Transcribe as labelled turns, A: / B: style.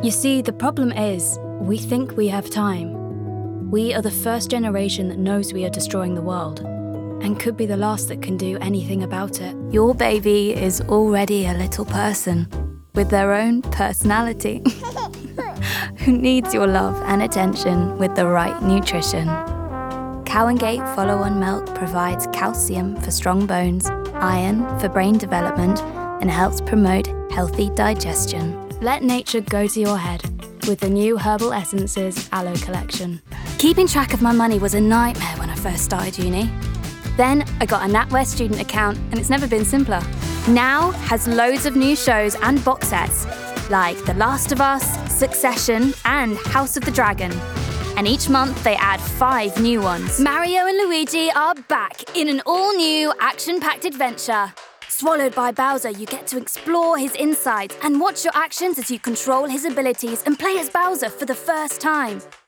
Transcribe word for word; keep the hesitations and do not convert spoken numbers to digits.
A: You see, the problem is, we think we have time. We are the first generation that knows we are destroying the world, and could be the last that can do anything about it. Your baby is already a little person, with their own personality, who needs your love and attention with the right nutrition. Cow and Gate Follow-On Milk provides calcium for strong bones, iron for brain development, and helps promote healthy digestion. Let nature go to your head with the new Herbal Essences Aloe Collection. Keeping track of my money was a nightmare when I first started uni. Then I got a NatWest student account and it's never been simpler. Now has loads of new shows and box sets like The Last of Us, Succession and House of the Dragon. And each month they add five new ones. Mario and Luigi are back in an all-new action-packed adventure. Swallowed by Bowser, you get to explore his insides and watch your actions as you control his abilities and play as Bowser for the first time.